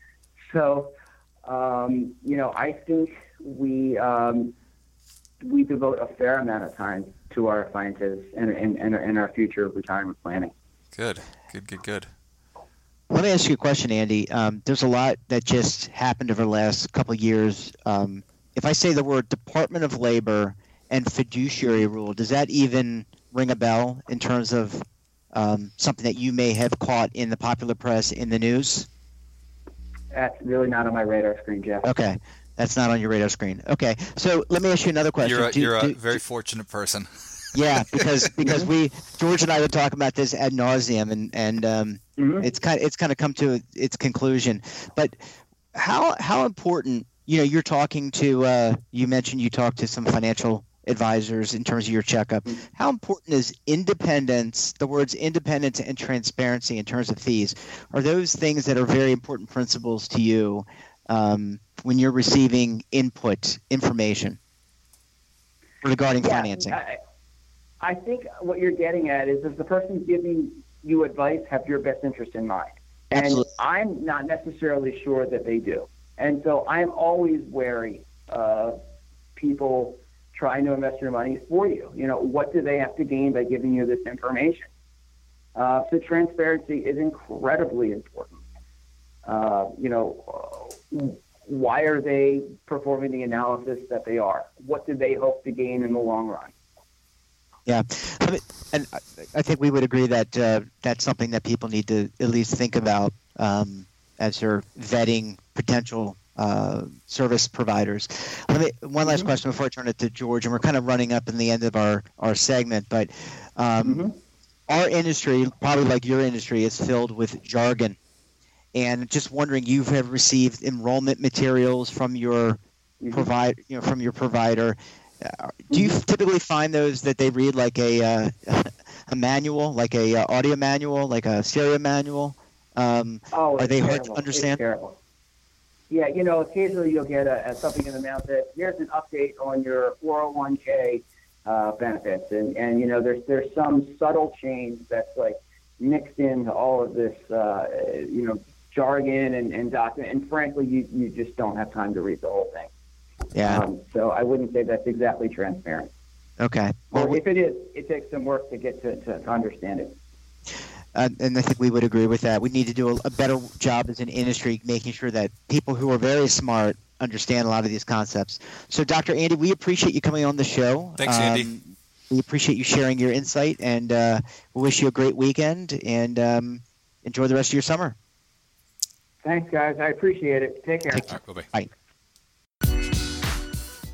so, um, you know, I think we, um, we devote a fair amount of time to our finances and, and, and, and our future retirement planning. Good, good, good, good. Let me ask you a question, Andy. Um, there's a lot that just happened over the last couple of years. Um, if I say the word Department of Labor and fiduciary rule, does that even ring a bell in terms of um, something that you may have caught in the popular press, in the news? That's really not on my radar screen, Jeff. Okay. That's not on your radar screen. Okay. So let me ask you another question. You're a, do, you're do, a very do, fortunate person. Yeah, because because we George and I were talking about this ad nauseum, and and um, mm-hmm. it's kind of, it's kind of come to its conclusion. But how how important, you know, you're talking to uh, you mentioned you talked to some financial advisors in terms of your checkup. Mm-hmm. How important is independence? The words independence and transparency in terms of fees, are those things that are very important principles to you um, when you're receiving input information regarding yeah, financing? I, I think what you're getting at is, does the person giving you advice have your best interest in mind? And Absolutely. I'm not necessarily sure that they do. And so I'm always wary of people trying to invest your money for you. You know, what do they have to gain by giving you this information? Uh, so transparency is incredibly important. Uh, you know, why are they performing the analysis that they are? What do they hope to gain in the long run? Yeah, I mean, and I think we would agree that uh, that's something that people need to at least think about um, as they're vetting potential uh, service providers. Let me one last mm-hmm. question before I turn it to George, and we're kind of running up in the end of our, our segment, but um, mm-hmm. our industry, probably like your industry, is filled with jargon. And just wondering, you have received enrollment materials from your mm-hmm. provide, you know, from your provider. Uh, do you typically find those that they read like a uh, a manual, like a uh, audio manual, like a stereo manual? Um, oh, are they terrible. hard to understand? It's terrible. Yeah, you know, occasionally you'll get a, a something in the mail that here's an update on your four oh one k uh, benefits, and, and you know, there's there's some subtle change that's like mixed into all of this, uh, you know, jargon and, and document, and frankly, you, you just don't have time to read the whole thing. Yeah. Um, so I wouldn't say that's exactly transparent. Okay. Well, or if it is, it takes some work to get to, to, to understand it. Uh, and I think we would agree with that. We need to do a, a better job as an industry making sure that people who are very smart understand a lot of these concepts. So, Doctor Andy, we appreciate you coming on the show. Thanks, um, Andy. We appreciate you sharing your insight, and uh, we wish you a great weekend, and um, enjoy the rest of your summer. Thanks, guys. I appreciate it. Take care. Take care. Right, bye-bye. Bye.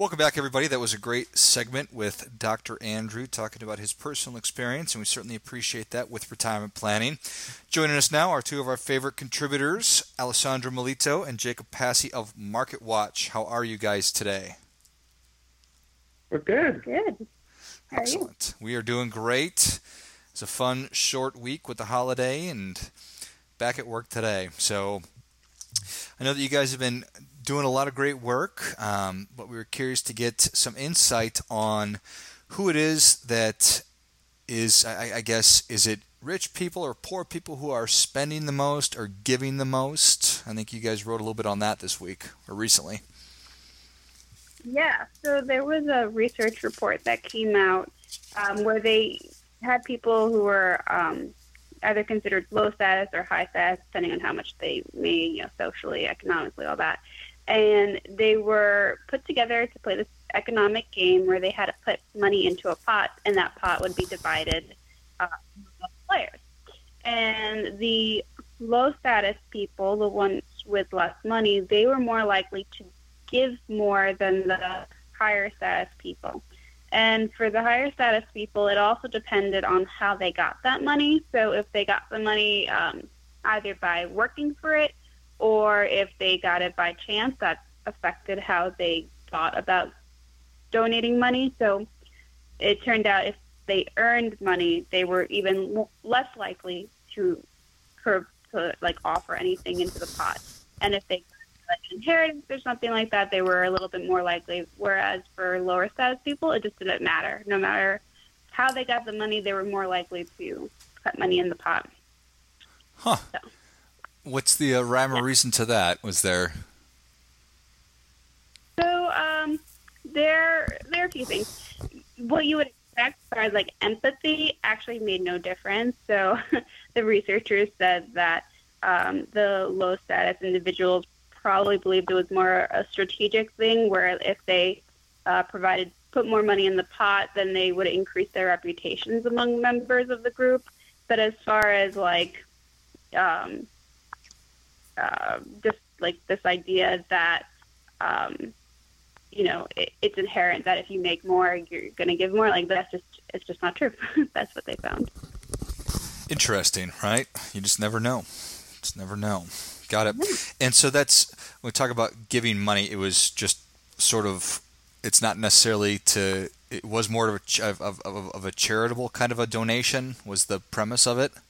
Welcome back, everybody. That was a great segment with Doctor Andrew talking about his personal experience, and we certainly appreciate that with retirement planning. Joining us now are two of our favorite contributors, Alessandro Melito and Jacob Passy of Market Watch. How are you guys today? We're good. Good. How are Excellent. you? We are doing great. It's a fun, short week with the holiday and back at work today. So I know that you guys have been doing a lot of great work, um, but we were curious to get some insight on who it is that is, I, I guess, is it rich people or poor people who are spending the most or giving the most? I think you guys wrote a little bit on that this week or recently. Yeah, so there was a research report that came out um, where they had people who were um, either considered low status or high status, depending on how much they made, you know, socially, economically, all that. And they were put together to play this economic game where they had to put money into a pot, and that pot would be divided uh, among players. And the low status people, the ones with less money, they were more likely to give more than the higher status people. And for the higher status people, it also depended on how they got that money. So if they got the money um, either by working for it, or if they got it by chance, that affected how they thought about donating money. So it turned out if they earned money, they were even less likely to, to like offer anything into the pot. And if they like inheritance or something like that, they were a little bit more likely. Whereas for lower status people, it just didn't matter. No matter how they got the money, they were more likely to put money in the pot. Huh. So. What's the uh, rhyme or reason to that? Was there? So um, there, there are a few things. What you would expect as far as like empathy actually made no difference. So the researchers said that um, the low status individuals probably believed it was more a strategic thing, where if they uh, provided put more money in the pot, then they would increase their reputations among members of the group. But as far as like um, uh, just like this idea that um, you know it, it's inherent that if you make more, you're going to give more, like that's just it's just not true. That's what they found. Interesting, right? You just never know. Just never know. Got it. And so that's, when we talk about giving money, it was just sort of, it's not necessarily to, it was more of a, of, of, of a charitable kind of a donation, was the premise of it?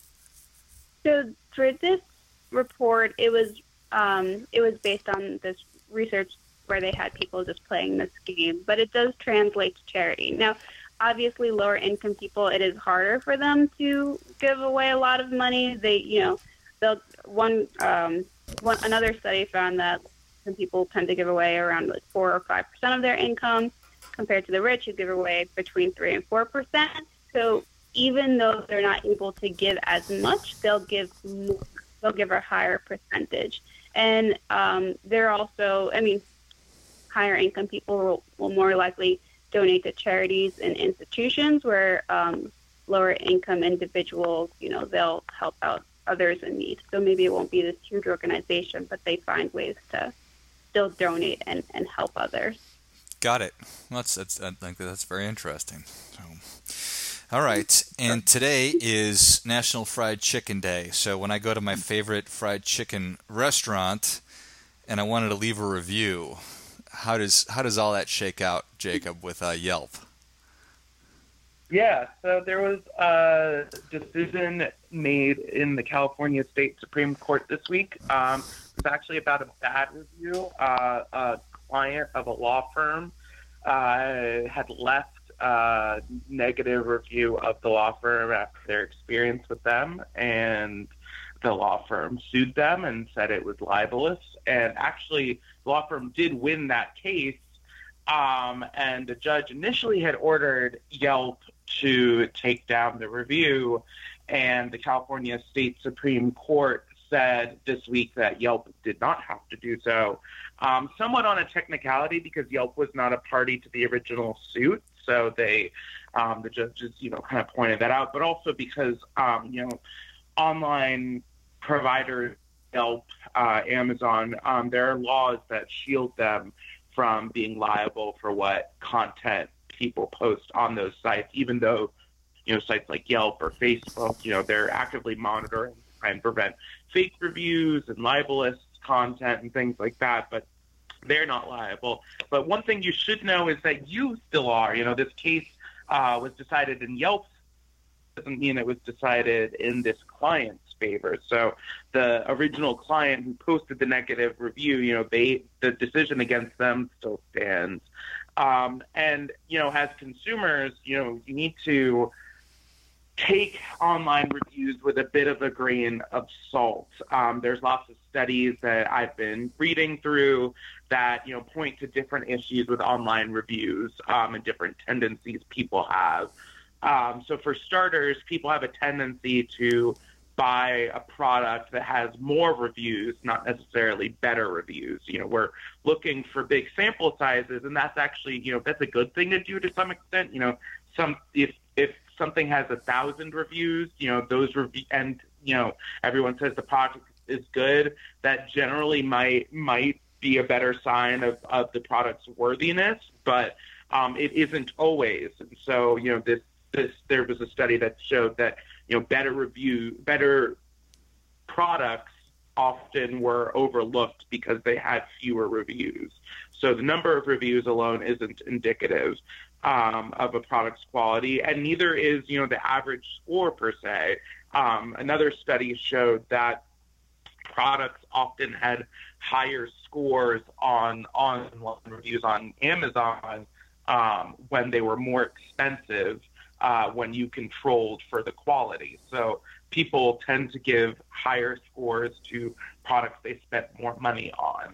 So for this report, it was um, it was based on this research where they had people just playing this game, but it does translate to charity. Now, obviously, lower income people, it is harder for them to give away a lot of money. They, you know, they'll one um, one another study found that some people tend to give away around like four or five percent of their income, compared to the rich who give away between three and four percent. So even though they're not able to give as much, they'll give more, they'll give a higher percentage. And um, they're also, I mean, higher income people will, will more likely donate to charities and institutions, where um, lower income individuals, you know, they'll help out others in need. So maybe it won't be this huge organization, but they find ways to still donate and, and help others. Got it. Well, that's, that's, I think that's very interesting. So, all right. And today is National Fried Chicken Day. So when I go to my favorite fried chicken restaurant and I wanted to leave a review, how does how does all that shake out, Jacob, with uh, Yelp? Yeah, so there was a decision made in the California State Supreme Court this week. Um, it was actually about a bad review. Uh, a client of a law firm uh, had left a negative review of the law firm after their experience with them, and the law firm sued them and said it was libelous. And actually, the law firm did win that case, um, and the judge initially had ordered Yelp to take down the review, and the California State Supreme Court said this week that Yelp did not have to do so, um, somewhat on a technicality because Yelp was not a party to the original suit. So they, um, the judges, you know, kind of pointed that out, but also because, um, you know, online providers, Yelp, uh, Amazon, um, there are laws that shield them from being liable for what content people post on those sites, even though, you know, sites like Yelp or Facebook, you know, they're actively monitoring to try and prevent fake reviews and libelous content and things like that, but they're not liable. But one thing you should know is that you still are. You know, this case uh, was decided in Yelp's, doesn't mean it was decided in this client's favor. So the original client who posted the negative review, you know, they the decision against them still stands. Um, and, you know, as consumers, you know, you need to take online reviews with a bit of a grain of salt. Um, there's lots of studies that I've been reading through that, you know, point to different issues with online reviews um, and different tendencies people have. Um, so for starters, people have a tendency to buy a product that has more reviews, not necessarily better reviews. You know, we're looking for big sample sizes, and that's actually, you know, that's a good thing to do to some extent. You know, some if if something has a thousand reviews, you know, those review and you know everyone says the product is good, that generally might might be a better sign of, of the product's worthiness, but um, it isn't always. And so, you know, this this there was a study that showed that, you know, better review, better products often were overlooked because they had fewer reviews. So the number of reviews alone isn't indicative um, of a product's quality, and neither is, you know, the average score per se. Um, another study showed that products often had higher scores on online reviews on Amazon um, when they were more expensive. Uh, when you controlled for the quality. So people tend to give higher scores to products they spent more money on,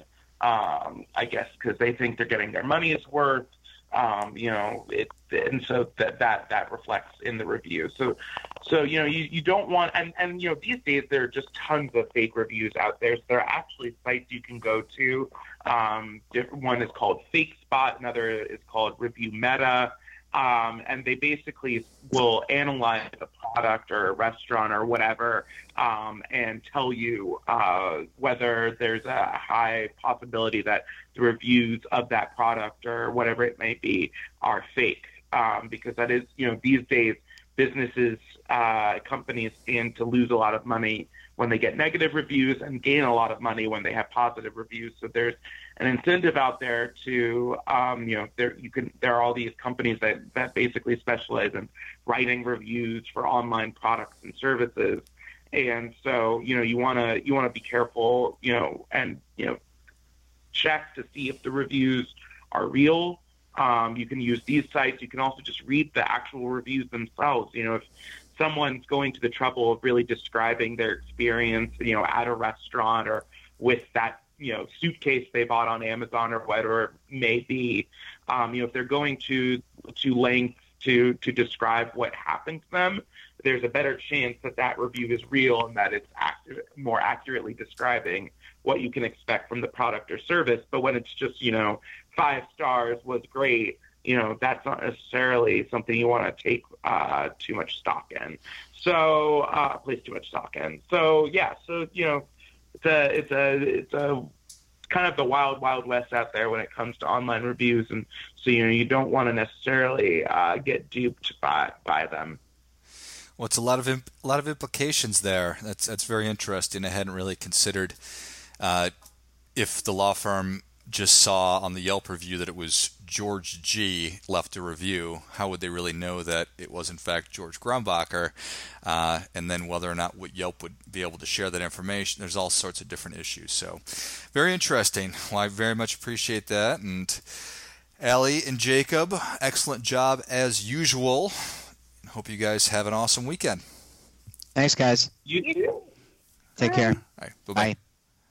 um, I guess, because they think they're getting their money's worth. Um, you know, it, and so that, that that reflects in the review. So, so you know, you, you don't want, and, and, you know, these days there are just tons of fake reviews out there. So there are actually sites you can go to. Um, different, one is called FakeSpot, another is called Review Meta. Um, and they basically will analyze a product or a restaurant or whatever um, and tell you uh, whether there's a high possibility that the reviews of that product or whatever it may be are fake. Um, because that is, you know, these days businesses, uh, companies stand to lose a lot of money when they get negative reviews and gain a lot of money when they have positive reviews. So there's an incentive out there to, um, you know, there you can there are all these companies that, that basically specialize in writing reviews for online products and services, and so you know you want to you want to be careful, you know, and you know check to see if the reviews are real. Um, you can use these sites. You can also just read the actual reviews themselves. You know, if someone's going to the trouble of really describing their experience, you know, at a restaurant or with that, you know, suitcase they bought on Amazon or whatever it may be, um, you know, if they're going to to lengths to to describe what happened to them, there's a better chance that that review is real and that it's accurate, more accurately describing what you can expect from the product or service. But when it's just, you know, five stars was great, you know, that's not necessarily something you want to take uh, too much stock in. So, uh, place too much stock in. So, yeah, so, you know, it's a, it's a, it's a kind of the wild, wild west out there when it comes to online reviews. And so, you know, you don't want to necessarily uh, get duped by, by them. Well, it's a lot of imp- a lot of implications there. That's that's very interesting. I hadn't really considered uh, if the law firm just saw on the Yelp review that it was George G. left a review, how would they really know that it was in fact George Grumbacher? Uh, and then whether or not what Yelp would be able to share that information. There's all sorts of different issues. So very interesting. Well, I very much appreciate that. And Allie and Jacob, excellent job as usual. Hope you guys have an awesome weekend. Thanks, guys. You too. Take care. All right, bye-bye. Bye.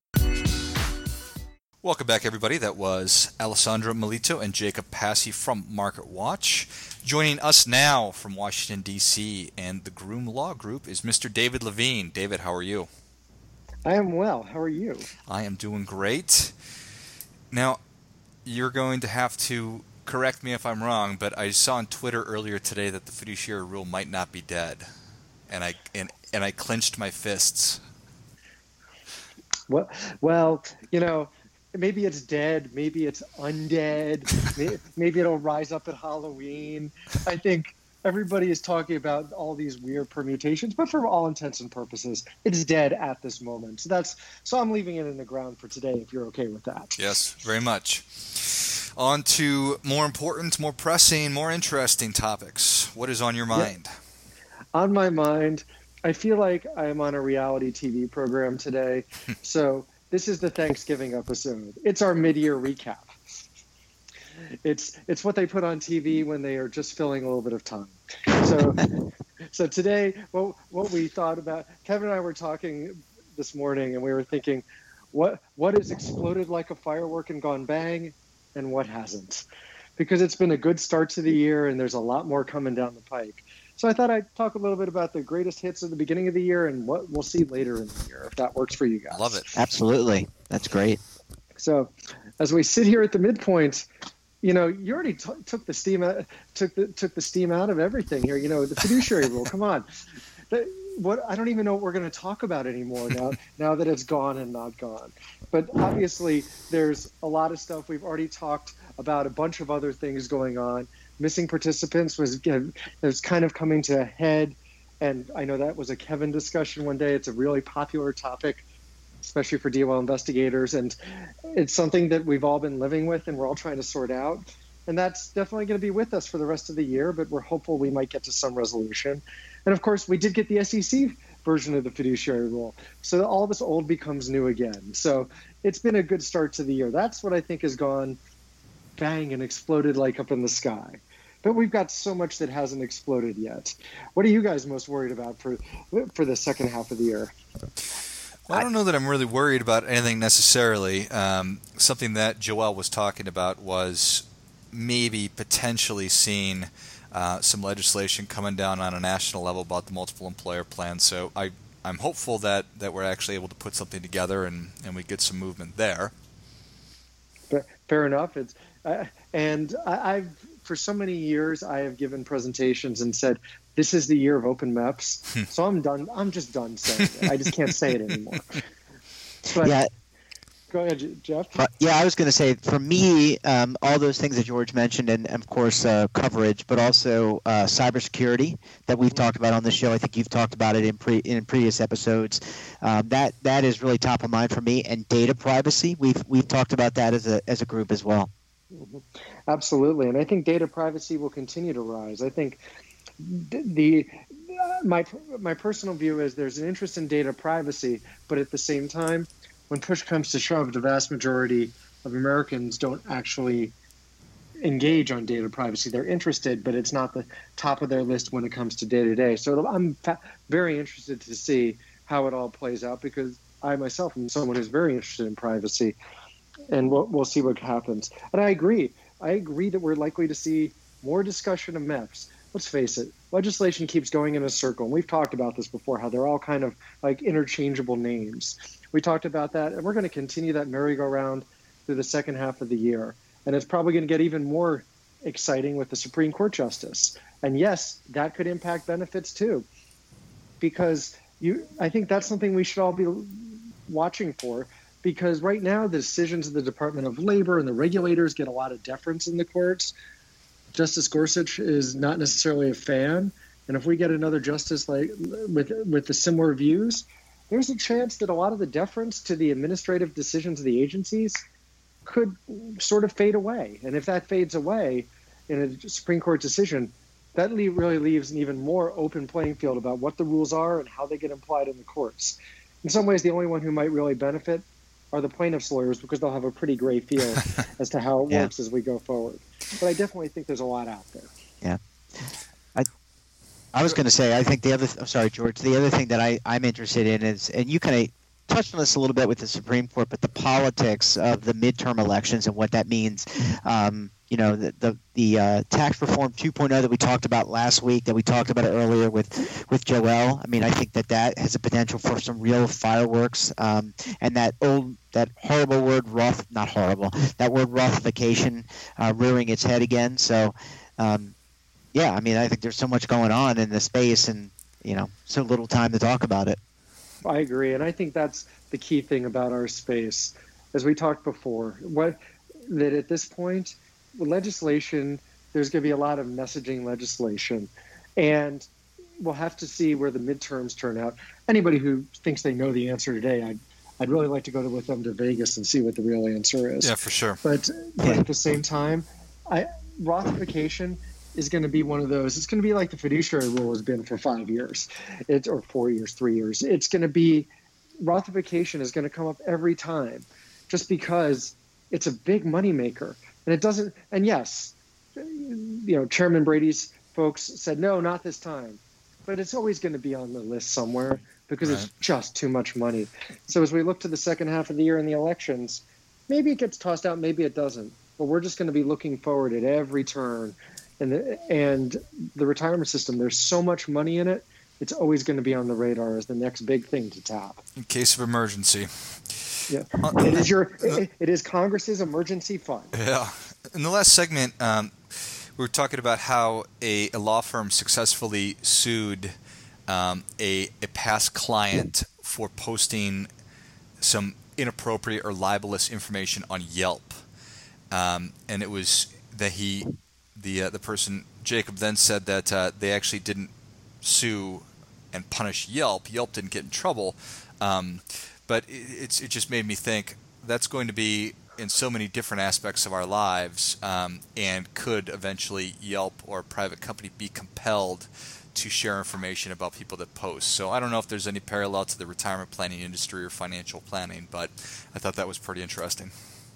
Welcome back, everybody. That was Alessandro Melito and Jacob Passy from Market Watch. Joining us now from Washington, D C and the Groom Law Group is Mister David Levine. David, how are you? I am well. How are you? I am doing great. Now, you're going to have to correct me if I'm wrong, but I saw on Twitter earlier today that the fiduciary rule might not be dead, and I and, and I clenched my fists. Well, well, you know, maybe it's dead, maybe it's undead, maybe it'll rise up at Halloween. I think everybody is talking about all these weird permutations, but for all intents and purposes, it's dead at this moment. So that's so I'm leaving it in the ground for today, if you're okay with that. Yes, very much. On to more important, more pressing, more interesting topics. What is on your mind? Yeah. On my mind, I feel like I'm on a reality T V program today. So this is the Thanksgiving episode. It's our mid-year recap. It's it's what they put on T V when they are just filling a little bit of time. So so today, what what we thought about, Kevin and I were talking this morning, and we were thinking, what what has exploded like a firework and gone bang, and what hasn't? Because it's been a good start to the year, and there's a lot more coming down the pike. So I thought I'd talk a little bit about the greatest hits at the beginning of the year and what we'll see later in the year, if that works for you guys. Love it. Absolutely. That's great. So as we sit here at the midpoint, you know, you already t- took the steam out, took the took the steam out of everything here. You know, the fiduciary rule. Come on, the, what I don't even know what we're going to talk about anymore now. Now that it's gone and not gone. But obviously, there's a lot of stuff we've already talked about. A bunch of other things going on. Missing participants was was kind of coming to a head, and I know that was a Kevin discussion one day. It's a really popular topic, especially for D O L investigators, and it's something that we've all been living with and we're all trying to sort out. And that's definitely going to be with us for the rest of the year, but we're hopeful we might get to some resolution. And of course, we did get the S E C version of the fiduciary rule. So all this old becomes new again. So it's been a good start to the year. That's what I think has gone bang and exploded like up in the sky. But we've got so much that hasn't exploded yet. What are you guys most worried about for for the second half of the year? Well, I don't know that I'm really worried about anything necessarily. Um, something that Joel was talking about was maybe potentially seeing uh, some legislation coming down on a national level about the multiple employer plan. So I, I'm hopeful that, that we're actually able to put something together and, and we get some movement there. Fair enough. It's uh, and I, I've for so many years I have given presentations and said this is the year of open M E P S. So I'm done. I'm just done saying it. I just can't say it anymore. But, yeah. Go ahead, Jeff. But, yeah, I was going to say, for me, um, all those things that George mentioned, and, and of course, uh, coverage, but also uh, cybersecurity that we've talked about on the show. I think you've talked about it in pre in previous episodes. Um, that that is really top of mind for me. And data privacy, we've we've talked about that as a as a group as well. Mm-hmm. Absolutely, and I think data privacy will continue to rise. I think the, the uh, my my personal view is there's an interest in data privacy, but at the same time, when push comes to shove, the vast majority of Americans don't actually engage on data privacy. They're interested, but it's not the top of their list when it comes to day-to-day. So I'm fa- very interested to see how it all plays out, because I myself am someone who's very interested in privacy, and we'll, we'll see what happens. And I agree. I agree that we're likely to see more discussion of M E P S. Let's face it, legislation keeps going in a circle. And we've talked about this before, how they're all kind of like interchangeable names. We talked about that, and we're going to continue that merry-go-round through the second half of the year. And it's probably going to get even more exciting with the Supreme Court justice. And yes, that could impact benefits too, because you. I think that's something we should all be watching for, because right now the decisions of the Department of Labor and the regulators get a lot of deference in the courts. Justice Gorsuch is not necessarily a fan, and if we get another justice like with with the similar views, there's a chance that a lot of the deference to the administrative decisions of the agencies could sort of fade away. And if that fades away in a Supreme Court decision, that really leaves an even more open playing field about what the rules are and how they get applied in the courts. In some ways, the only one who might really benefit are the plaintiffs' lawyers, because they'll have a pretty gray feel as to how it yeah. works as we go forward. But I definitely think there's a lot out there. Yeah. I I was going to say, I think the other, I'm sorry, George, the other thing that I, I'm interested in is, and you kind of touched on this a little bit with the Supreme Court, but the politics of the midterm elections and what that means. Um, you know, the the, the uh, tax reform two point oh that we talked about last week, that we talked about it earlier with, with Joel. I mean, I think that that has a potential for some real fireworks. Um, and that old, that horrible word, Roth, not horrible, that word Rothification uh, rearing its head again. So, um, yeah, I mean, I think there's so much going on in the space, and, you know, so little time to talk about it. I agree, and I think that's the key thing about our space. as we talked before, what that at this point, with legislation, there's going to be a lot of messaging legislation, and we'll have to see where the midterms turn out. Anybody who thinks they know the answer today, I'd, I'd really like to go with them to Vegas and see what the real answer is. Yeah, for sure. But, but at the same time, I, Rothification is going to be one of those. It's going to be like the fiduciary rule has been for five years, it's, or four years, three years. It's going to be, Rothification is going to come up every time, just because it's a big moneymaker. And it doesn't, and yes, you know, Chairman Brady's folks said, no, not this time. But it's always going to be on the list somewhere because right. It's just too much money. So as we look to the second half of the year in the elections, maybe it gets tossed out, maybe it doesn't. But we're just going to be looking forward at every turn. And the, and the retirement system, there's so much money in it, it's always going to be on the radar as the next big thing to tap. In case of emergency. Yeah, it is your. It, it is Congress's emergency fund. Yeah. In the last segment, um, we were talking about how a, a law firm successfully sued um, a a past client for posting some inappropriate or libelous information on Yelp, um, and it was that he, the uh, the person Jacob then said that uh, they actually didn't sue and punish Yelp. Yelp didn't get in trouble. Um, But it's it just made me think that's going to be in so many different aspects of our lives, um, and could eventually Yelp or a private company be compelled to share information about people that post. So I don't know if there's any parallel to the retirement planning industry or financial planning, but I thought that was pretty interesting.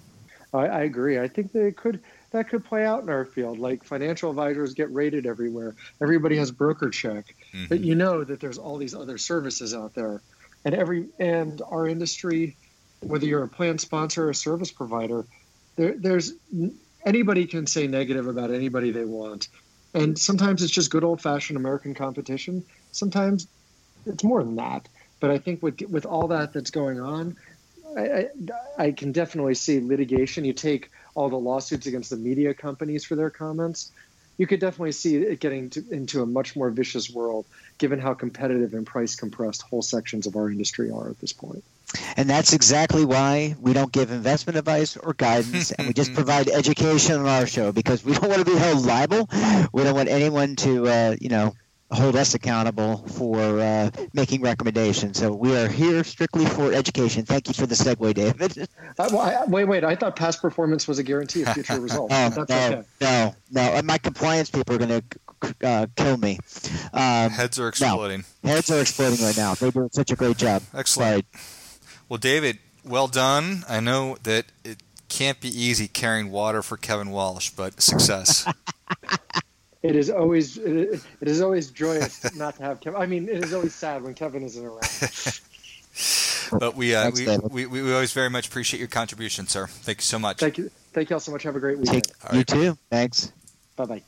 I, I agree. I think that it could that could play out in our field. Like financial advisors get rated everywhere. Everybody has broker check, mm-hmm. But you know that there's all these other services out there. And every and our industry, whether you're a plan sponsor or a service provider, there, there's anybody can say negative about anybody they want, and sometimes it's just good old-fashioned American competition. Sometimes it's more than that. But I think with with all that that's going on, I, I, I can definitely see litigation. You take all the lawsuits against the media companies for their comments. You could definitely see it getting to, into a much more vicious world, given how competitive and price compressed whole sections of our industry are at this point. And that's exactly why we don't give investment advice or guidance, and we just provide education on our show, because we don't want to be held liable. We don't want anyone to, uh, you know, hold us accountable for uh, making recommendations. So we are here strictly for education. Thank you for the segue, David. Uh, well, I, wait, wait. I thought past performance was a guarantee of future results. Oh, That's no, okay. no, no. My compliance people are going to uh, kill me. Um, Heads are exploding. No, heads are exploding right now. They do such a great job. Excellent. Sorry. Well, David, well done. I know that it can't be easy carrying water for Kevin Walsh, but success. It is always it, it is always joyous not to have Kevin. I mean, it is always sad when Kevin isn't around. But we, uh, Thanks, we, we we always very much appreciate your contribution, sir. Thank you so much. Thank you, thank you all so much. Have a great weekend. Take, you right. too. Thanks. Bye bye.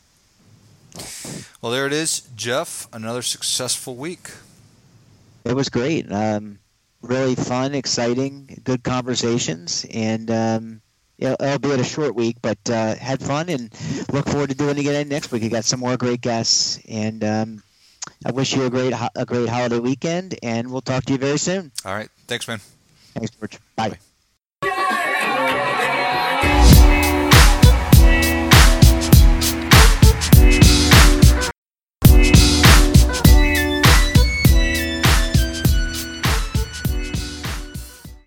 Well, there it is, Jeff. Another successful week. It was great. Um, really fun, exciting, good conversations, and. Um, Yeah, it'll be a short week, but uh, had fun, and look forward to doing it again next week. We got some more great guests, and um, I wish you a great a great holiday weekend, and we'll talk to you very soon. All right. Thanks, man. Thanks, George. Bye. Bye.